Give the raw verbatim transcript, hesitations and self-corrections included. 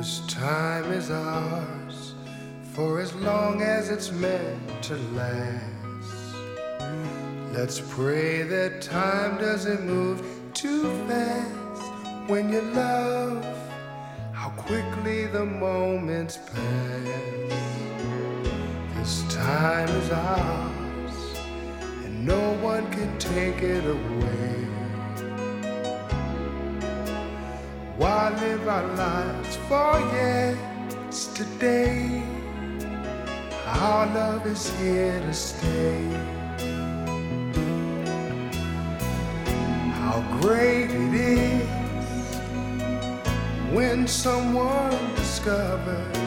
This time is ours for as long as it's meant to last. Let's pray that time doesn't move too fast. When you love, how quickly the moments pass. This time is ours and no one can take it away. Why live our lives for yesterday? Our love is here to stay. How great it is when someone discovers